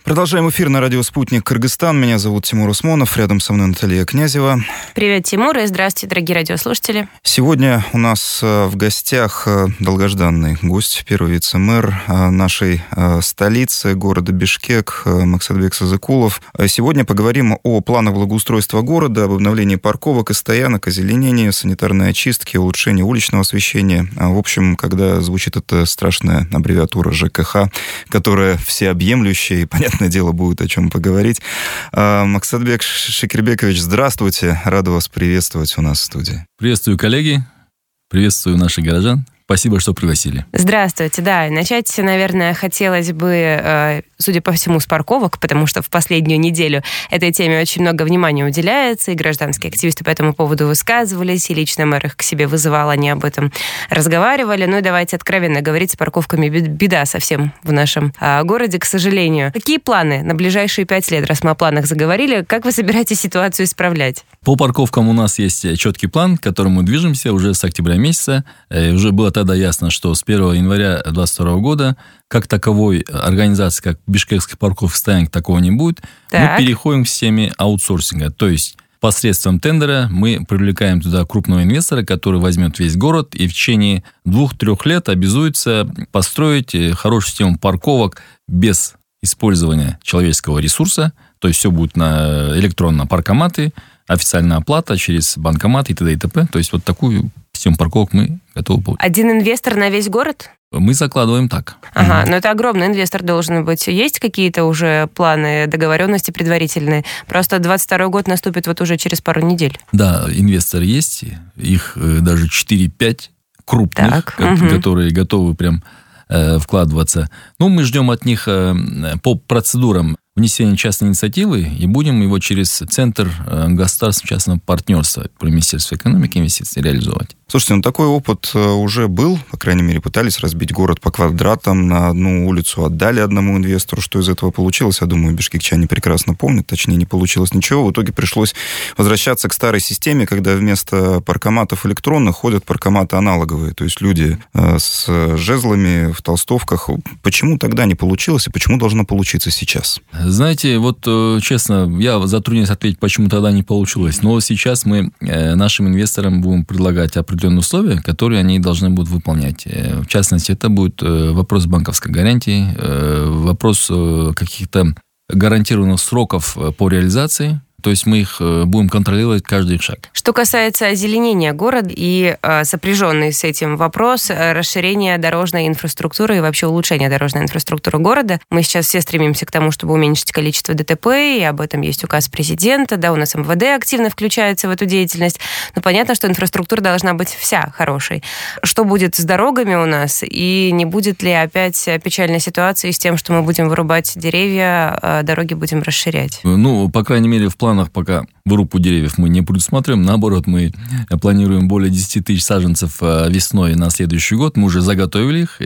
Продолжаем эфир на радио «Спутник Кыргызстан». Меня зовут Тимур Усмонов, рядом со мной Наталья Князева. Привет, Тимур, и здравствуйте, дорогие радиослушатели. Сегодня у нас в гостях долгожданный гость, первый вице-мэр нашей столицы, города Бишкек, Максатбек Сазыкулов. Сегодня поговорим о планах благоустройства города, об обновлении парковок и стоянок, озеленении, санитарной очистке, улучшении уличного освещения. В общем, когда звучит эта страшная аббревиатура ЖКХ, которая всеобъемлющая, и, понятное дело, будет о чем поговорить. Максатбек Шекербекович, здравствуйте. Рада вас приветствовать у нас в студии. Приветствую, коллеги. Приветствую наших горожан. Спасибо, что пригласили. Здравствуйте. Да, и начать, наверное, хотелось бы, судя по всему, с парковок, потому что в последнюю неделю этой теме очень много внимания уделяется, и гражданские активисты по этому поводу высказывались, и лично мэр их к себе вызывал, они об этом разговаривали. Ну и давайте откровенно говорить, с парковками беда совсем в нашем городе, к сожалению. Какие планы на ближайшие 5 лет, раз мы о планах заговорили? Как вы собираетесь ситуацию исправлять? По парковкам у нас есть четкий план, к которому мы движемся уже с октября месяца. Уже было тогда ясно, что с 1 января 2022 года как таковой организации, как Бишкекских парковых стоянок, такого не будет. Мы переходим к системе аутсорсинга. То есть посредством тендера мы привлекаем туда крупного инвестора, который возьмет весь город и в течение 2-3 лет обязуется построить хорошую систему парковок без использования человеческого ресурса. То есть все будет на электронно паркоматы, официальная оплата через банкоматы и т.д. и т.п. То есть вот такую систему парковок мы готовы получить. Один инвестор на весь город? Мы закладываем так. Ага, но это огромный инвестор должен быть. Есть какие-то уже планы, договоренности предварительные? Просто 22 год наступит вот уже через пару недель. Да, инвесторы есть. Их даже 4-5 крупных, которые готовы прям вкладываться. Ну, мы ждем от них по процедурам внесения частной инициативы и будем его через Центр государственного частного партнерства при Министерстве экономики и инвестиций реализовать. Слушайте, такой опыт уже был, по крайней мере, пытались разбить город по квадратам, на одну улицу отдали одному инвестору. Что из этого получилось, я думаю, бишкекчане прекрасно помнят, точнее, не получилось ничего. В итоге пришлось возвращаться к старой системе, когда вместо паркоматов электронных ходят паркоматы аналоговые, то есть люди с жезлами в толстовках. Почему тогда не получилось и почему должно получиться сейчас? Знаете, вот честно, я затрудняюсь ответить, почему тогда не получилось. Но сейчас мы нашим инвесторам будем предлагать определенные условия, которые они должны будут выполнять. В частности, это будет вопрос банковской гарантии, вопрос каких-то гарантированных сроков по реализации. То есть мы их будем контролировать каждый их шаг. Что касается озеленения города и сопряженный с этим вопрос расширения дорожной инфраструктуры и вообще улучшения дорожной инфраструктуры города, мы сейчас все стремимся к тому, чтобы уменьшить количество ДТП, и об этом есть указ президента, да, у нас МВД активно включается в эту деятельность, но понятно, что инфраструктура должна быть вся хорошей. Что будет с дорогами у нас, и не будет ли опять печальной ситуации с тем, что мы будем вырубать деревья, а дороги будем расширять? Ну, по крайней мере, в планах пока вырубку деревьев мы не предусматриваем. Наоборот, мы планируем более 10 тысяч саженцев весной на следующий год. Мы уже заготовили их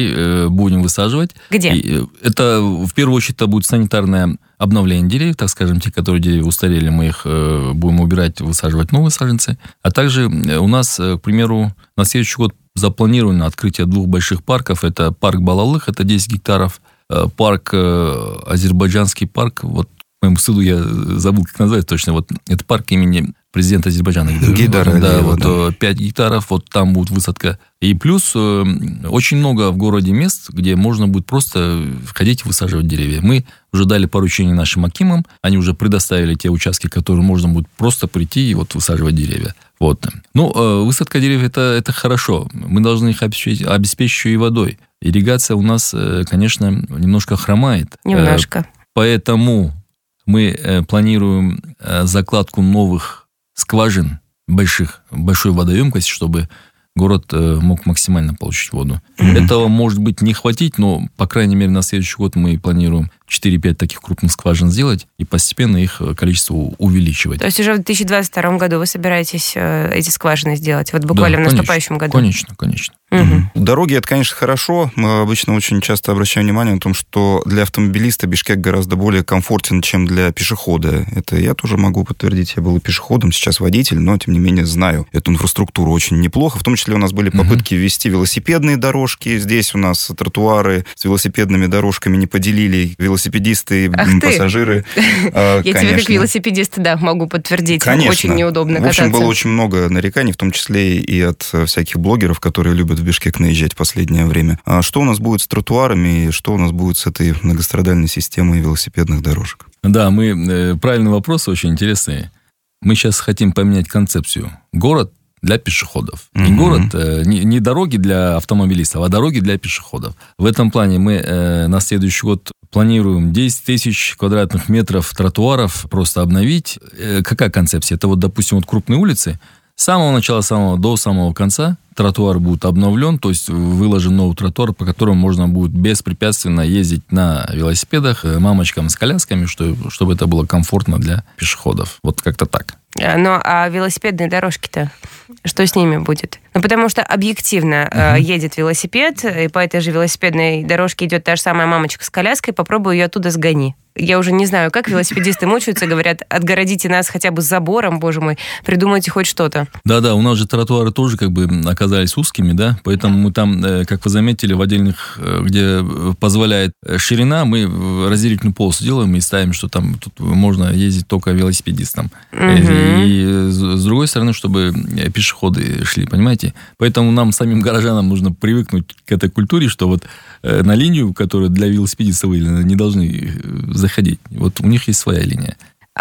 и будем высаживать. Где? Это, в первую очередь, это будет санитарное обновление деревьев, так скажем, те, которые деревья устарели, мы их будем убирать, высаживать новые саженцы. А также у нас, к примеру, на следующий год запланировано открытие 2 больших парков. Это парк Балалых, это 10 гектаров, парк, азербайджанский парк, вот, к моему стыду, я забыл, как назвать точно. Вот это парк имени президента Азербайджана. Гейдара. Да, вот 5 гектаров, вот там будет высадка. И плюс очень много в городе мест, где можно будет просто ходить и высаживать деревья. Мы уже дали поручение нашим акимам, они уже предоставили те участки, которые можно будет просто прийти и вот высаживать деревья. Вот. Ну, высадка деревьев это хорошо. Мы должны их обеспечить и водой. Ирригация у нас, конечно, немножко хромает. Немножко. Поэтому мы планируем закладку новых скважин, большой водоемкости, чтобы город мог максимально получить воду. Этого, может быть, не хватить, но, по крайней мере, на следующий год мы планируем 4-5 таких крупных скважин сделать и постепенно их количество увеличивать. То есть уже в 2022 году вы собираетесь эти скважины сделать? Вот буквально в наступающем году? Конечно. Дороги, это, конечно, хорошо. Мы обычно очень часто обращаем внимание на том, что для автомобилиста Бишкек гораздо более комфортен, чем для пешехода. Это я тоже могу подтвердить. Я был и пешеходом, сейчас водитель, но, тем не менее, знаю эту инфраструктуру очень неплохо. В том числе у нас были попытки ввести велосипедные дорожки. Здесь у нас тротуары с велосипедными дорожками не поделили. Велосипедные велосипедисты и пассажиры. Я тебе как велосипедист, да, могу подтвердить. Конечно. Очень неудобно кататься. В общем, было очень много нареканий, в том числе и от всяких блогеров, которые любят в Бишкек наезжать в последнее время. А что у нас будет с тротуарами и что у нас будет с этой многострадальной системой велосипедных дорожек? Да, правильный вопрос, очень интересный. Мы сейчас хотим поменять концепцию. Город для пешеходов. Не город, не дороги для автомобилистов, а дороги для пешеходов. В этом плане мы на следующий год планируем 10 тысяч квадратных метров тротуаров просто обновить. Какая концепция? Это допустим, крупные улицы. С самого начала до самого конца тротуар будет обновлен, то есть выложен новый тротуар, по которому можно будет беспрепятственно ездить на велосипедах, мамочкам с колясками, чтобы это было комфортно для пешеходов. Вот как-то так. Ну, а велосипедные дорожки-то, что с ними будет? Ну, потому что объективно едет велосипед, и по этой же велосипедной дорожке идет та же самая мамочка с коляской, попробуй ее оттуда сгони. Я уже не знаю, как велосипедисты мучаются, говорят, отгородите нас хотя бы забором, боже мой, придумайте хоть что-то. Да, у нас же тротуары тоже оказались узкими, да, поэтому мы там, как вы заметили, в отдельных, где позволяет ширина, мы разделительную полосу делаем и ставим, что там тут можно ездить только велосипедистам. И с другой стороны, чтобы пешеходы шли, понимаете? Поэтому нам, самим горожанам, нужно привыкнуть к этой культуре, что вот на линию, которая для велосипедистов не должны заходить. Вот у них есть своя линия.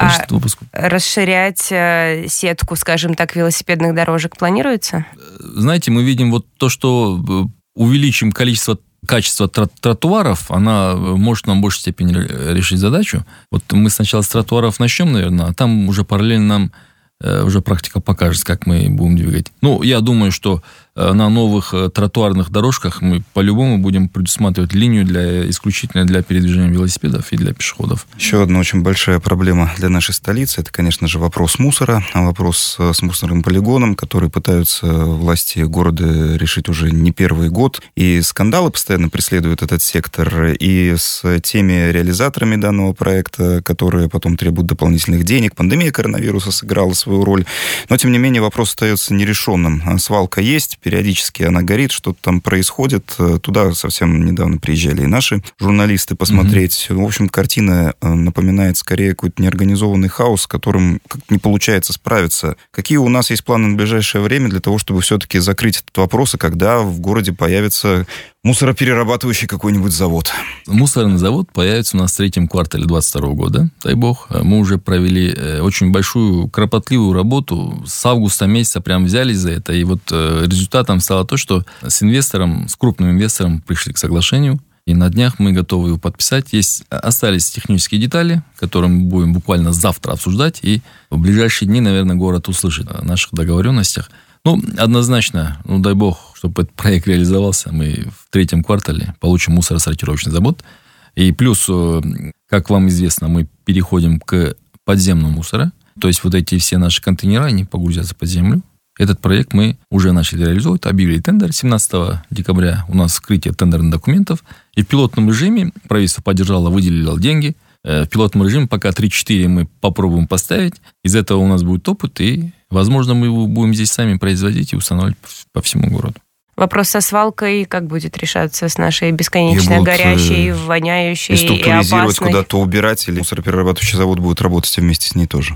Расширять сетку, скажем так, велосипедных дорожек планируется? Знаете, мы видим вот то, что увеличим качество тротуаров, она может нам в большей степени решить задачу. Вот мы сначала с тротуаров начнем, наверное, а там уже параллельно нам уже практика покажет, как мы будем двигать. Ну, я думаю, что на новых тротуарных дорожках мы по-любому будем предусматривать линию исключительно для передвижения велосипедов и для пешеходов. Еще одна очень большая проблема для нашей столицы – это, конечно же, вопрос мусора, вопрос с мусорным полигоном, который пытаются власти города решить уже не первый год. И скандалы постоянно преследуют этот сектор, и с теми реализаторами данного проекта, которые потом требуют дополнительных денег. Пандемия коронавируса сыграла свою роль. Но, тем не менее, вопрос остается нерешенным. Свалка есть, периодически она горит, что-то там происходит. Туда совсем недавно приезжали и наши журналисты посмотреть. В общем, картина напоминает скорее какой-то неорганизованный хаос, с которым не получается справиться. Какие у нас есть планы на ближайшее время для того, чтобы все-таки закрыть этот вопрос, и когда в городе появится мусороперерабатывающий какой-нибудь завод? Мусорный завод появится у нас в третьем квартале 2022 года, дай бог. Мы уже провели очень большую, кропотливую работу. С августа месяца прям взялись за это. И вот результатом стало то, что с крупным инвестором пришли к соглашению. И на днях мы готовы его подписать. Остались технические детали, которые мы будем буквально завтра обсуждать. И в ближайшие дни, наверное, город услышит о наших договоренностях. Однозначно, дай бог, чтобы этот проект реализовался, мы в третьем квартале получим мусоросортировочный завод. И плюс, как вам известно, мы переходим к подземному мусору. То есть вот эти все наши контейнеры, они погрузятся под землю. Этот проект мы уже начали реализовывать, объявили тендер. 17 декабря у нас вскрытие тендерных документов. И в пилотном режиме правительство поддержало, выделило деньги. В пилотном режиме пока 3-4 мы попробуем поставить. Из этого у нас будет опыт, и, возможно, мы его будем здесь сами производить и устанавливать по всему городу. Вопрос со свалкой как будет решаться с нашей бесконечно горящей, воняющей и структуризировать, опасной? куда-то убирать, или мусороперерабатывающий завод будет работать вместе с ней тоже?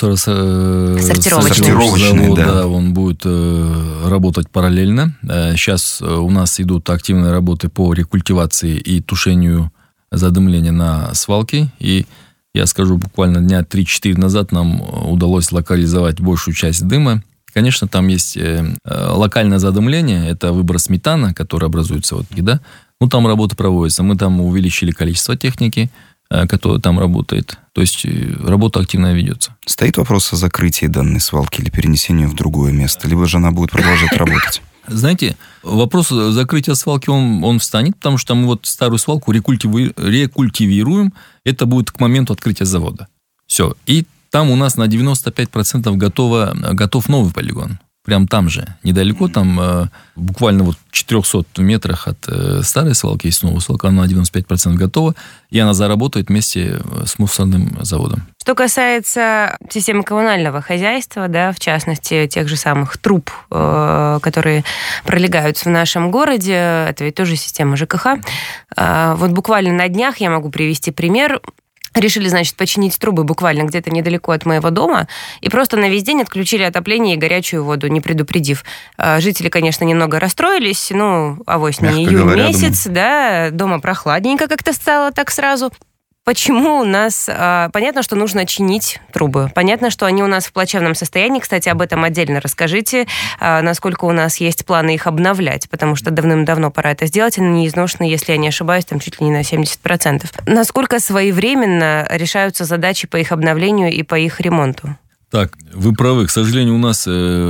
Сортировочный завод, да, он будет работать параллельно. Сейчас у нас идут активные работы по рекультивации и тушению задымления на свалке. И я скажу, буквально дня 3-4 назад нам удалось локализовать большую часть дыма. Конечно, там есть локальное задымление, это выброс метана, который образуется да. Там работа проводится. Мы там увеличили количество техники, которая там работает. То есть работа активно ведется. Стоит вопрос о закрытии данной свалки или перенесении в другое место, либо же она будет продолжать работать? Знаете, вопрос закрытия свалки, он встанет, потому что мы старую свалку рекультивируем. Это будет к моменту открытия завода. Все. И там у нас на 95% готов новый полигон. прям там же, недалеко, там буквально вот в 400 метрах от старой свалки есть новая свалка, она на 95% готова, и она заработает вместе с мусорным заводом. Что касается системы коммунального хозяйства, да, в частности, тех же самых труб, которые пролегают в нашем городе, это ведь тоже система ЖКХ. Вот буквально на днях я могу привести пример. Решили, значит, починить трубы буквально где-то недалеко от моего дома, и просто на весь день отключили отопление и горячую воду, не предупредив. Жители, конечно, немного расстроились, авось не июнь месяц, да, дома прохладненько как-то стало так сразу. Почему у нас... Понятно, что нужно чинить трубы. Понятно, что они у нас в плачевном состоянии. Кстати, об этом отдельно расскажите, насколько у нас есть планы их обновлять, потому что давным-давно пора это сделать. Они не изношены, если я не ошибаюсь, там чуть ли не на 70%. Насколько своевременно решаются задачи по их обновлению и по их ремонту? Так, вы правы. К сожалению, у нас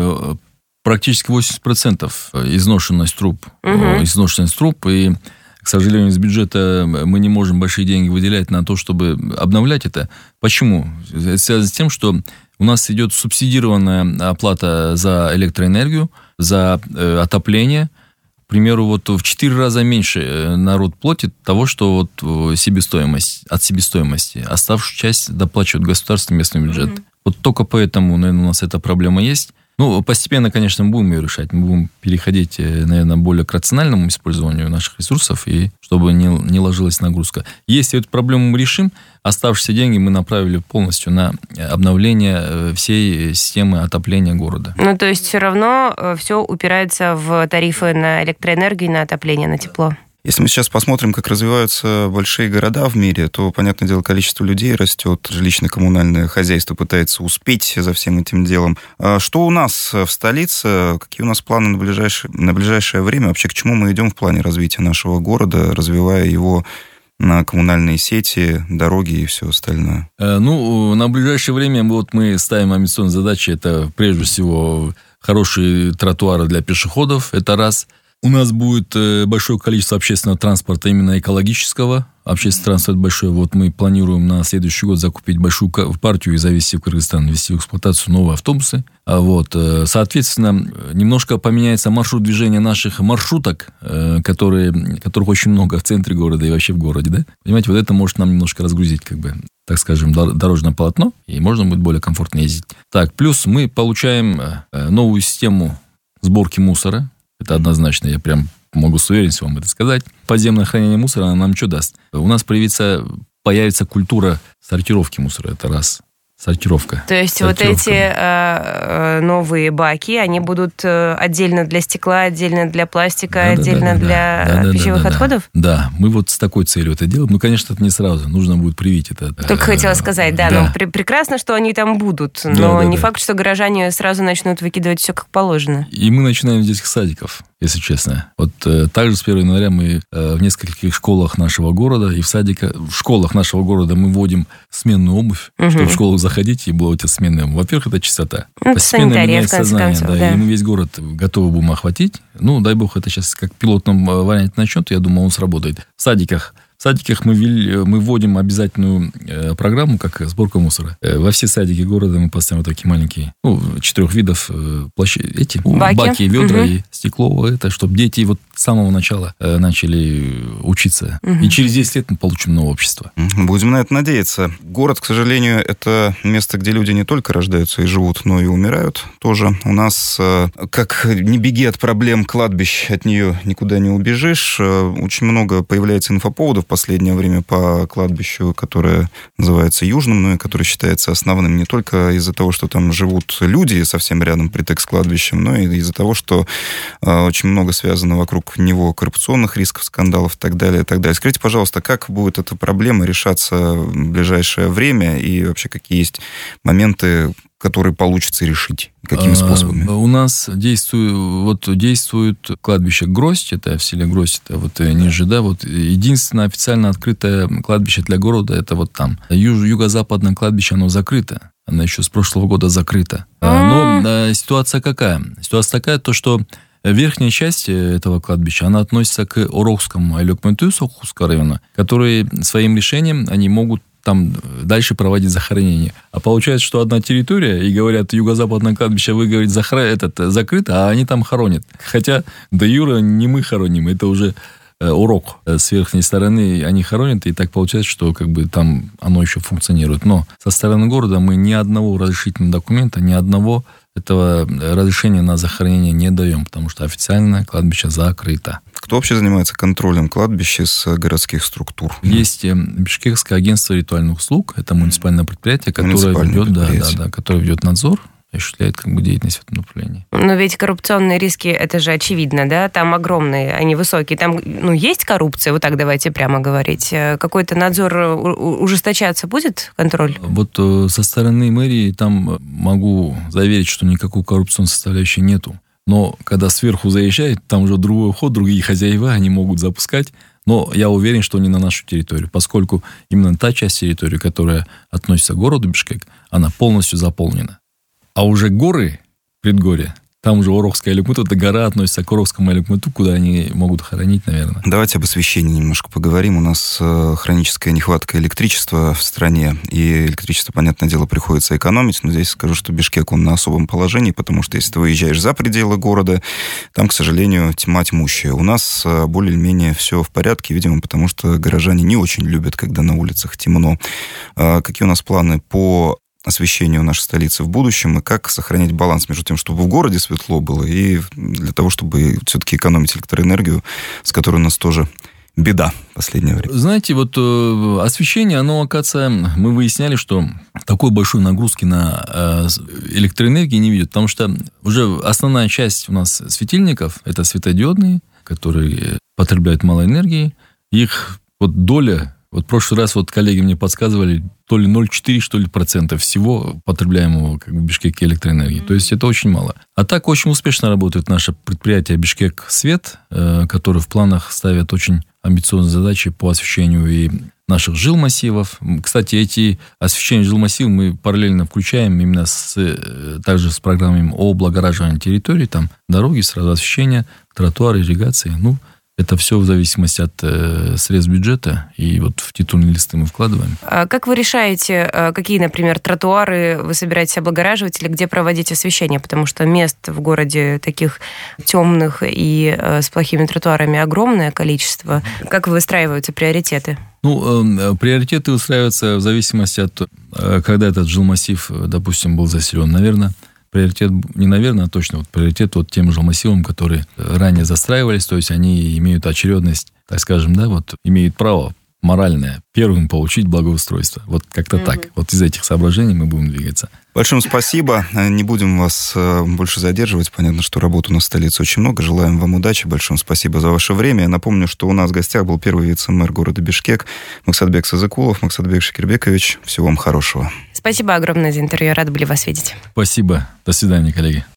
практически 80% изношенность труб. Изношенность труб, и... К сожалению, из бюджета мы не можем большие деньги выделять на то, чтобы обновлять это. Почему? Это связано с тем, что у нас идет субсидированная оплата за электроэнергию, за отопление. К примеру, вот в 4 раза меньше народ платит того, что вот от себестоимости. Оставшую часть доплачивает государственный местный бюджет. Вот только поэтому, наверное, у нас эта проблема есть. Постепенно, конечно, мы будем ее решать. Мы будем переходить, наверное, более к рациональному использованию наших ресурсов, и чтобы не ложилась нагрузка. Если эту проблему мы решим, оставшиеся деньги мы направили полностью на обновление всей системы отопления города. То есть все равно все упирается в тарифы на электроэнергию и на отопление, на тепло. Если мы сейчас посмотрим, как развиваются большие города в мире, то, понятное дело, количество людей растет, жилищно-коммунальное хозяйство пытается успеть за всем этим делом. Что у нас в столице, какие у нас планы на ближайшее время, вообще к чему мы идем в плане развития нашего города, развивая его на коммунальные сети, дороги и все остальное? На ближайшее время мы ставим амбициозные задачи. Это, прежде всего, хорошие тротуары для пешеходов, это раз. У нас будет большое количество общественного транспорта, именно экологического. Общественный транспорт большой. Мы планируем на следующий год закупить большую партию и завезти в Кыргызстан, ввести в эксплуатацию новые автобусы. Соответственно, немножко поменяется маршрут движения наших маршруток, которых очень много в центре города и вообще в городе. Да? Понимаете, это может нам немножко разгрузить, так скажем, дорожное полотно, и можно будет более комфортно ездить. Плюс мы получаем новую систему сборки мусора. Это однозначно, я прям могу с уверенностью вам это сказать. Подземное хранение мусора, она нам что даст? У нас появится культура сортировки мусора, это раз. Сортировка. То есть вот эти новые баки, они будут отдельно для стекла, отдельно для пластика, отдельно для пищевых отходов? Да, мы с такой целью это делаем. Конечно, это не сразу, нужно будет привить это. Только хотела сказать, прекрасно, что они там будут, но не факт, что горожане сразу начнут выкидывать все как положено. И мы начинаем с детских садиков, если честно. Также с 1 января мы в нескольких школах нашего города и в школах нашего города мы вводим сменную обувь, чтобы в школу заходить и была у тебя сменная обувь. Во-первых, это чистота. Постепенно меняется сознание. И мы весь город готовы будем охватить. Дай бог, это сейчас как в пилотном варианте начнет, я думаю, он сработает. В садиках мы вводим обязательную программу, как сборка мусора. Во все садики города мы поставим такие маленькие, 4 видов баки, ведра и стекло, чтобы дети с самого начала начали учиться. И через 10 лет мы получим новое общество. Будем на это надеяться. Город, к сожалению, это место, где люди не только рождаются и живут, но и умирают тоже. У нас, как не беги от проблем кладбищ, от нее никуда не убежишь. Очень много появляется инфоповодов в последнее время по кладбищу, которое называется Южным, и которое считается основным не только из-за того, что там живут люди совсем рядом, притык с кладбищем, но и из-за того, что очень много связано вокруг него коррупционных рисков, скандалов и так далее, и так далее. Скажите, пожалуйста, как будет эта проблема решаться в ближайшее время и вообще какие есть моменты, которые получится решить? Какими способами? У нас действует кладбище Гроздь, это в селе Гроздь, это ниже, единственное официально открытое кладбище для города, это там. Юго-западное кладбище, оно закрыто. Оно еще с прошлого года закрыто. Но ситуация какая? Ситуация такая, что верхняя часть этого кладбища, она относится к Орохскому Айлёкменту Сохусского района, которые своим решением, они могут там дальше проводить захоронение. А получается, что одна территория, и говорят, юго-западное кладбище, вы, говорите, закрыто, а они там хоронят. Хотя де юре не мы хороним, это уже урок. С верхней стороны они хоронят, и так получается, что как бы там оно еще функционирует. Но со стороны города мы ни одного разрешительного документа, ни одного этого разрешения на захоронение не даем, потому что официально кладбище закрыто. Кто вообще занимается контролем кладбища с городских структур? Есть Бишкекское агентство ритуальных услуг, это муниципальное предприятие, которое ведет надзор, осуществляет как бы деятельность в этом направлении. Но ведь коррупционные риски, это же очевидно, да? Там огромные, они высокие. Там, есть коррупция, вот так давайте прямо говорить. Какой-то надзор ужесточаться будет, контроль? Вот со стороны мэрии там могу заверить, что никакой коррупционной составляющей нету. Но когда сверху заезжает, там уже другой вход, другие хозяева, они могут запускать. Но я уверен, что не на нашу территорию, поскольку именно та часть территории, которая относится к городу Бишкек, она полностью заполнена. А уже горы, предгорья, там уже Орохская Аликмуту, эта гора относится к Орохскому Аликмуту, куда они могут хоронить, наверное. Давайте об освещении немножко поговорим. У нас хроническая нехватка электричества в стране, и электричество, понятное дело, приходится экономить, но здесь скажу, что Бишкек, он на особом положении, потому что если ты выезжаешь за пределы города, там, к сожалению, тьма тьмущая. У нас более-менее все в порядке, видимо, потому что горожане не очень любят, когда на улицах темно. Какие у нас планы по освещению нашей столицы в будущем, и как сохранять баланс между тем, чтобы в городе светло было, и для того, чтобы все-таки экономить электроэнергию, с которой у нас тоже беда в последнее время. Знаете, вот освещение, оно, оказывается, мы выясняли, что такой большой нагрузки на электроэнергию не видят, потому что уже основная часть у нас светильников, это светодиодные, которые потребляют мало энергии, их вот доля. Вот в прошлый раз вот коллеги мне подсказывали, то ли 0,4, что ли, процента всего потребляемого как бы в Бишкеке электроэнергии. То есть это очень мало. А так очень успешно работает наше предприятие Бишкек Свет, которое в планах ставит очень амбициозные задачи по освещению и наших жилмассивов. Кстати, эти освещения жилмассивов мы параллельно включаем именно также с программами о облагораживании территории. Там дороги, сразу освещение, тротуары, ирригации. Это все в зависимости от средств бюджета, и вот в титульные листы мы вкладываем. А как вы решаете, какие, например, тротуары вы собираетесь облагораживать или где проводить освещение? Потому что мест в городе таких темных и с плохими тротуарами огромное количество. Как выстраиваются приоритеты? Приоритеты устраиваются в зависимости от, когда этот жилмассив, допустим, был заселен. Наверное, приоритет, не наверное, а точно приоритет тем жилмассивам, которые ранее застраивались, то есть они имеют очередность, так скажем, имеют право моральное первым получить благоустройство. Вот как-то так. Вот из этих соображений мы будем двигаться. Большое спасибо. Не будем вас больше задерживать. Понятно, что работы у нас в столице очень много. Желаем вам удачи. Большое спасибо за ваше время. Я напомню, что у нас в гостях был первый вице-мэр города Бишкек Максатбек Сазыкулов. Максатбек Шекербекович, всего вам хорошего. Спасибо огромное за интервью. Рады были вас видеть. Спасибо. До свидания, коллеги.